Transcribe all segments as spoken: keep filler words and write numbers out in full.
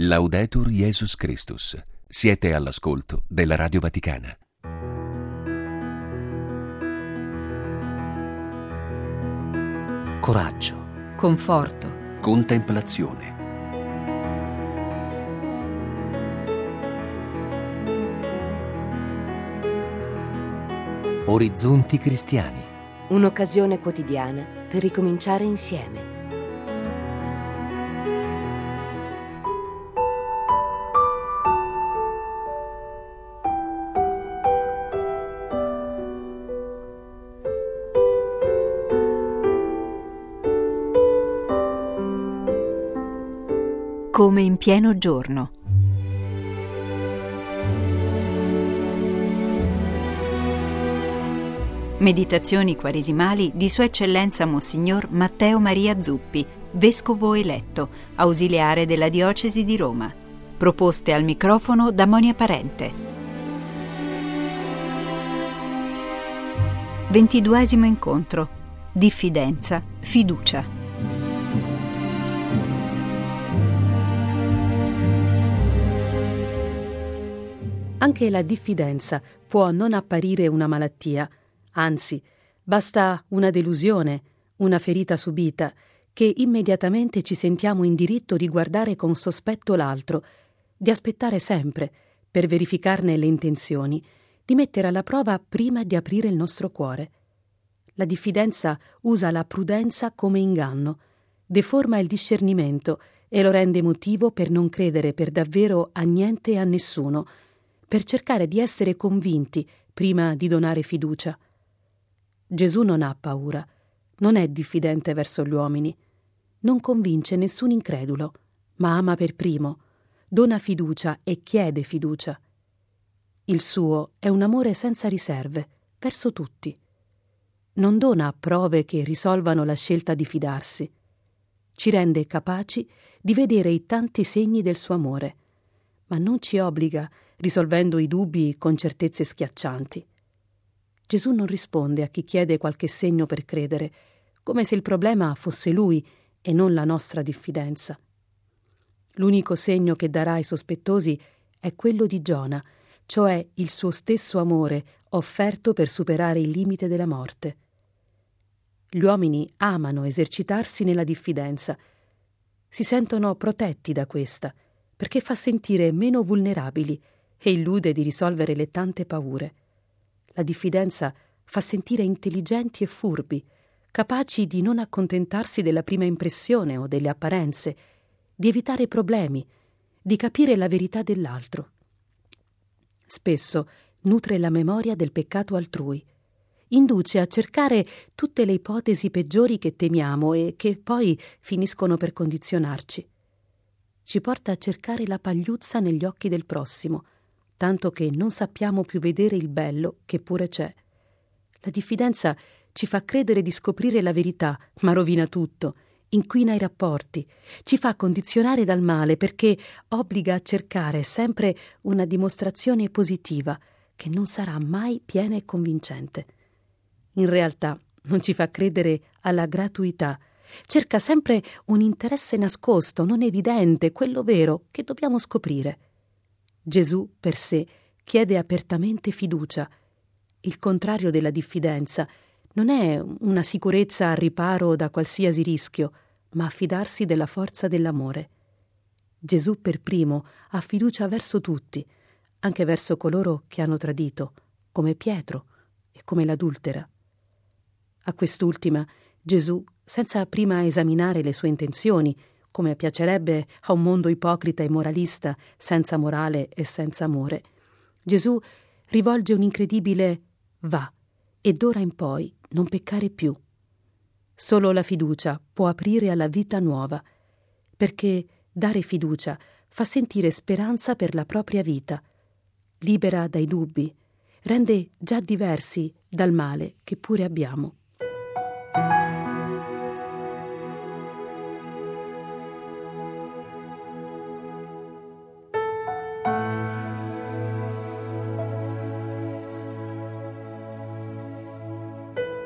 Laudetur Jesus Christus. Siete all'ascolto della Radio Vaticana. Coraggio, conforto, Contemplazione. orizzonti cristiani. Un'occasione quotidiana per ricominciare insieme. Come in pieno giorno. Meditazioni quaresimali di Sua Eccellenza Monsignor Matteo Maria Zuppi, Vescovo eletto, ausiliare della Diocesi di Roma. Proposte al microfono da Monia Parente. Ventiduesimo incontro. Diffidenza, fiducia. Anche la diffidenza può non apparire una malattia. Anzi, basta una delusione, una ferita subita, che immediatamente ci sentiamo in diritto di guardare con sospetto l'altro, di aspettare sempre, per verificarne le intenzioni, di mettere alla prova prima di aprire il nostro cuore. La diffidenza usa la prudenza come inganno, deforma il discernimento e lo rende motivo per non credere per davvero a niente e a nessuno, per cercare di essere convinti prima di donare fiducia. Gesù non ha paura, non è diffidente verso gli uomini, non convince nessun incredulo, ma ama per primo, dona fiducia e chiede fiducia. Il suo è un amore senza riserve, verso tutti. Non dona prove che risolvano la scelta di fidarsi. Ci rende capaci di vedere i tanti segni del suo amore, ma non ci obbliga risolvendo i dubbi con certezze schiaccianti. Gesù non risponde a chi chiede qualche segno per credere, come se il problema fosse lui e non la nostra diffidenza. L'unico segno che darà ai sospettosi è quello di Giona, cioè il suo stesso amore offerto per superare il limite della morte. Gli uomini amano esercitarsi nella diffidenza, si sentono protetti da questa, perché fa sentire meno vulnerabili e illude di risolvere le tante paure. La diffidenza fa sentire intelligenti e furbi, capaci di non accontentarsi della prima impressione o delle apparenze, di evitare problemi, di capire la verità dell'altro. Spesso nutre la memoria del peccato altrui, induce a cercare tutte le ipotesi peggiori che temiamo e che poi finiscono per condizionarci. Ci porta a cercare la pagliuzza negli occhi del prossimo, tanto che non sappiamo più vedere il bello che pure c'è. La diffidenza ci fa credere di scoprire la verità, ma rovina tutto, inquina i rapporti, ci fa condizionare dal male perché obbliga a cercare sempre una dimostrazione positiva che non sarà mai piena e convincente. In realtà non ci fa credere alla gratuità, cerca sempre un interesse nascosto, non evidente, quello vero che dobbiamo scoprire. Gesù per sé chiede apertamente fiducia. Il contrario della diffidenza non è una sicurezza al riparo da qualsiasi rischio, ma affidarsi della forza dell'amore. Gesù per primo ha fiducia verso tutti, anche verso coloro che hanno tradito, come Pietro e come l'adultera. A quest'ultima Gesù, senza prima esaminare le sue intenzioni, come piacerebbe a un mondo ipocrita e moralista, senza morale e senza amore, Gesù rivolge un incredibile «va» e d'ora in poi non peccare più. Solo la fiducia può aprire alla vita nuova, perché dare fiducia fa sentire speranza per la propria vita, libera dai dubbi, rende già diversi dal male che pure abbiamo.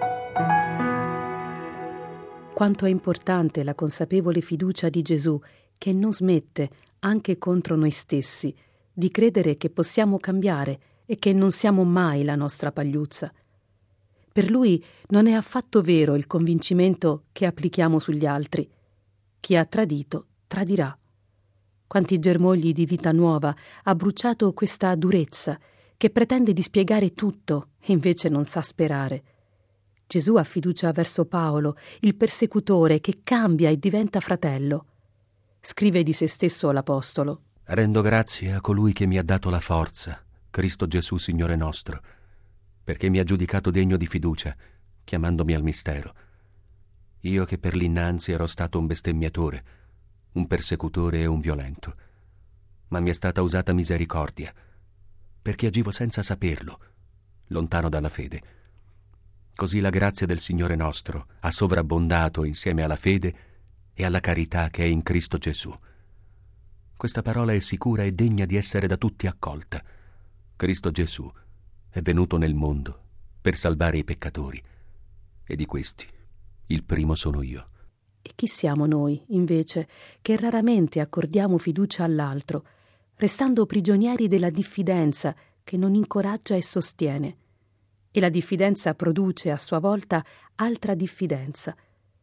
Quanto è importante la consapevole fiducia di Gesù che non smette, anche contro noi stessi, di credere che possiamo cambiare e che non siamo mai la nostra pagliuzza. Per lui non è affatto vero il convincimento che applichiamo sugli altri. Chi ha tradito, tradirà. Quanti germogli di vita nuova ha bruciato questa durezza che pretende di spiegare tutto e invece non sa sperare. Gesù ha fiducia verso Paolo, il persecutore che cambia e diventa fratello. Scrive di se stesso l'Apostolo: Rendo grazie a colui che mi ha dato la forza, Cristo Gesù Signore nostro, perché mi ha giudicato degno di fiducia, chiamandomi al mistero. Io che per l'innanzi ero stato un bestemmiatore, un persecutore e un violento, ma mi è stata usata misericordia, perché agivo senza saperlo, lontano dalla fede. Così la grazia del Signore nostro ha sovrabbondato insieme alla fede e alla carità che è in Cristo Gesù. Questa parola è sicura e degna di essere da tutti accolta. Cristo Gesù è venuto nel mondo per salvare i peccatori, e di questi il primo sono io. E chi siamo noi, invece, che raramente accordiamo fiducia all'altro, restando prigionieri della diffidenza che non incoraggia e sostiene? E la diffidenza produce a sua volta altra diffidenza.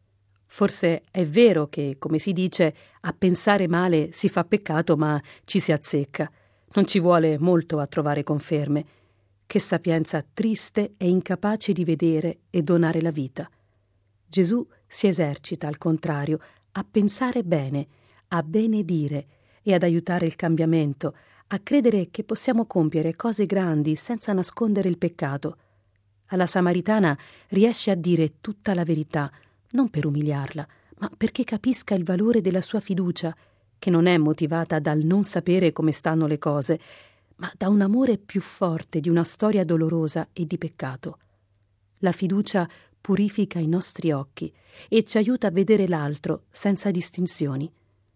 Forse è vero che, come si dice, a pensare male si fa peccato, ma ci si azzecca. Non ci vuole molto a trovare conferme. Che sapienza triste e incapace di vedere e donare la vita. Gesù si esercita, al contrario, a pensare bene, a benedire e ad aiutare il cambiamento, a credere che possiamo compiere cose grandi senza nascondere il peccato. Alla Samaritana riesce a dire tutta la verità, non per umiliarla, ma perché capisca il valore della sua fiducia, che non è motivata dal non sapere come stanno le cose, ma da un amore più forte di una storia dolorosa e di peccato. La fiducia purifica i nostri occhi e ci aiuta a vedere l'altro senza distinzioni.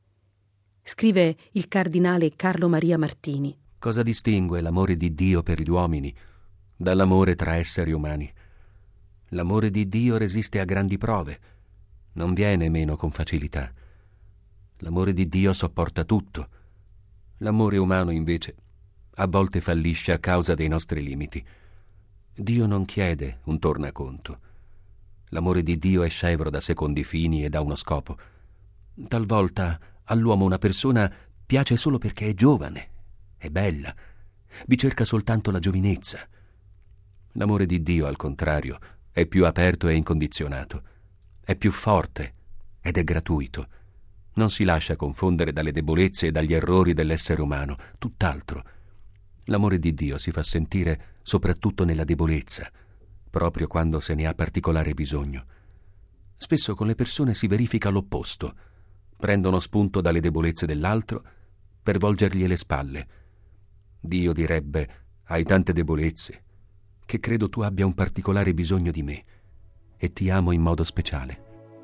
Scrive il cardinale Carlo Maria Martini: Cosa distingue l'amore di Dio per gli uomini dall'amore tra esseri umani? L'amore di Dio resiste a grandi prove, non viene meno con facilità. L'amore di Dio sopporta tutto. L'amore umano, invece, a volte fallisce a causa dei nostri limiti. Dio non chiede un tornaconto. L'amore di Dio è scevro da secondi fini e da uno scopo. Talvolta all'uomo una persona piace solo perché è giovane, è bella, vi cerca soltanto la giovinezza. L'amore di Dio, al contrario, è più aperto e incondizionato, è più forte ed è gratuito. Non si lascia confondere dalle debolezze e dagli errori dell'essere umano, tutt'altro. L'amore di Dio si fa sentire soprattutto nella debolezza, proprio quando se ne ha particolare bisogno. Spesso con le persone si verifica l'opposto. Prendono spunto dalle debolezze dell'altro per volgergli le spalle. Dio direbbe: hai tante debolezze, che credo tu abbia un particolare bisogno di me, e ti amo in modo speciale.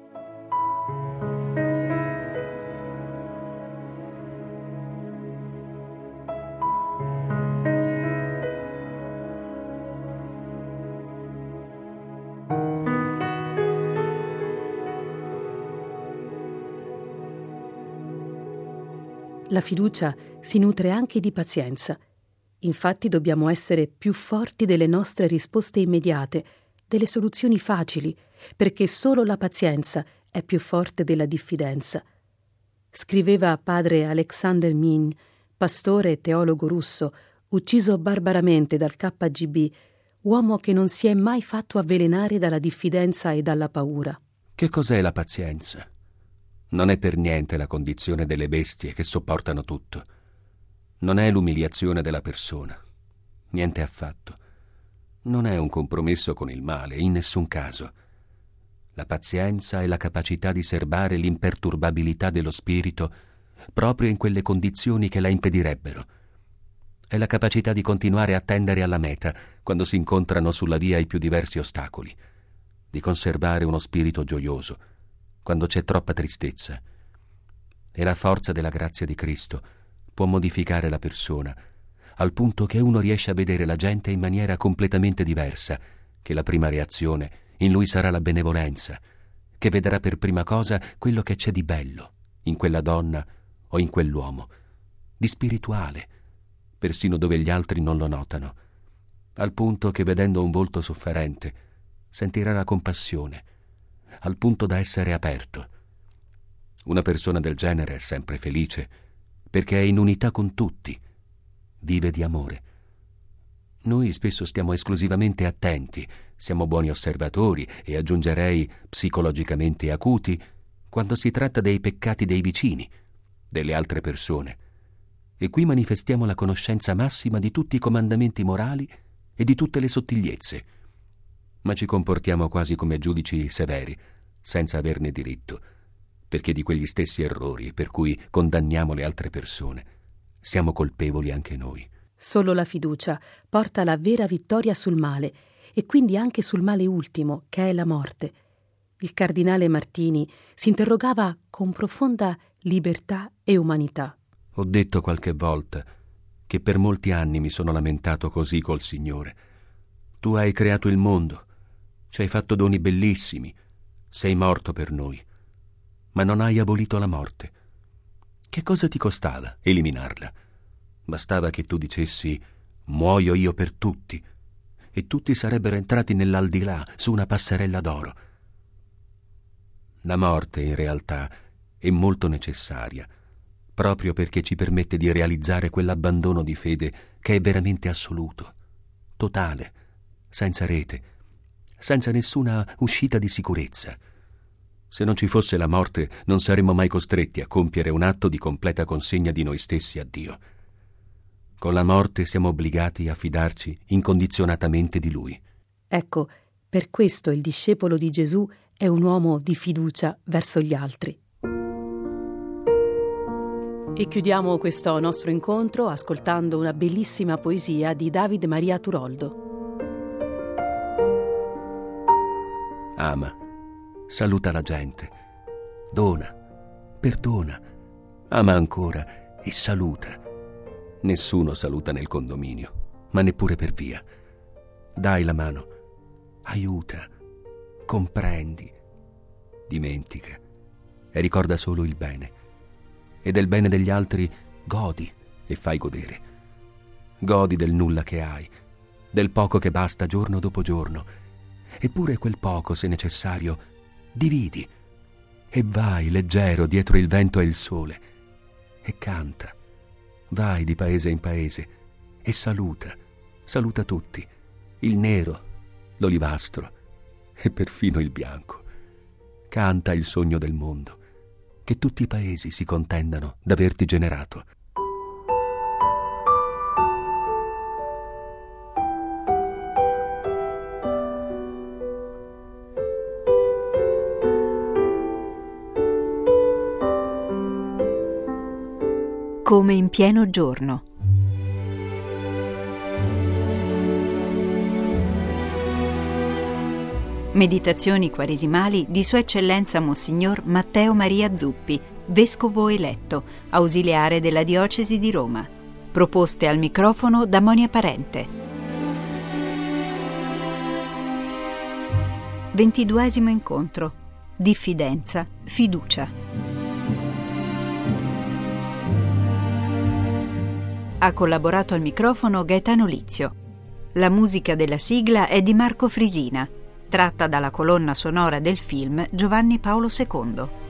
La fiducia si nutre anche di pazienza. Infatti dobbiamo essere più forti delle nostre risposte immediate, delle soluzioni facili, perché solo la pazienza è più forte della diffidenza. Scriveva padre Alexander Min, pastore e teologo russo, ucciso barbaramente dal K G B, uomo che non si è mai fatto avvelenare dalla diffidenza e dalla paura. Che cos'è la pazienza? Non è per niente la condizione delle bestie che sopportano tutto. Non è l'umiliazione della persona. Niente affatto. Non è un compromesso con il male, in nessun caso. La pazienza è la capacità di serbare l'imperturbabilità dello spirito proprio in quelle condizioni che la impedirebbero. È la capacità di continuare a tendere alla meta quando si incontrano sulla via i più diversi ostacoli, di conservare uno spirito gioioso quando c'è troppa tristezza. E la forza della grazia di Cristo può modificare la persona, al punto che uno riesce a vedere la gente in maniera completamente diversa, che la prima reazione in lui sarà la benevolenza, che vedrà per prima cosa quello che c'è di bello in quella donna o in quell'uomo, di spirituale, persino dove gli altri non lo notano, al punto che vedendo un volto sofferente sentirà la compassione, al punto da essere aperto. Una persona del genere è sempre felice, perché è in unità con tutti, vive di amore. Noi spesso stiamo esclusivamente attenti, siamo buoni osservatori e aggiungerei psicologicamente acuti quando si tratta dei peccati dei vicini, delle altre persone. E qui manifestiamo la conoscenza massima di tutti i comandamenti morali e di tutte le sottigliezze, ma ci comportiamo quasi come giudici severi, senza averne diritto, perché di quegli stessi errori per cui condanniamo le altre persone siamo colpevoli anche noi. Solo la fiducia porta la vera vittoria sul male, e quindi anche sul male ultimo, che è la morte. Il cardinale Martini si interrogava con profonda libertà e umanità. Ho detto qualche volta che per molti anni mi sono lamentato così col Signore. Tu hai creato il mondo, ci hai fatto doni bellissimi, sei morto per noi, ma non hai abolito la morte. Che cosa ti costava eliminarla? Bastava che tu dicessi «muoio io per tutti» e tutti sarebbero entrati nell'aldilà su una passerella d'oro. La morte, in realtà, è molto necessaria, proprio perché ci permette di realizzare quell'abbandono di fede che è veramente assoluto, totale, senza rete, senza nessuna uscita di sicurezza. Se non ci fosse la morte, non saremmo mai costretti a compiere un atto di completa consegna di noi stessi a Dio. Con la morte siamo obbligati a fidarci incondizionatamente di Lui. Ecco, per questo il discepolo di Gesù è un uomo di fiducia verso gli altri. E chiudiamo questo nostro incontro ascoltando una bellissima poesia di David Maria Turoldo. Ama, saluta la gente, dona, perdona, ama ancora e saluta. Nessuno saluta nel condominio, ma neppure per via. Dai la mano, aiuta, comprendi, dimentica e ricorda solo il bene. E del bene degli altri godi e fai godere. Godi del nulla che hai, del poco che basta giorno dopo giorno. Eppure quel poco, se necessario, dividi. E vai leggero dietro il vento e il sole. E canta. Vai di paese in paese e saluta, saluta tutti, il nero, l'olivastro e perfino il bianco. Canta il sogno del mondo, che tutti i paesi si contendano d'averti generato. Come in pieno giorno. Meditazioni quaresimali di Sua Eccellenza Monsignor Matteo Maria Zuppi, Vescovo eletto, ausiliare della Diocesi di Roma. Proposte al microfono da Monia Parente. Ventiduesimo incontro. Diffidenza, fiducia. Ha collaborato al microfono Gaetano Lizio. La musica della sigla è di Marco Frisina, tratta dalla colonna sonora del film Giovanni Paolo secondo.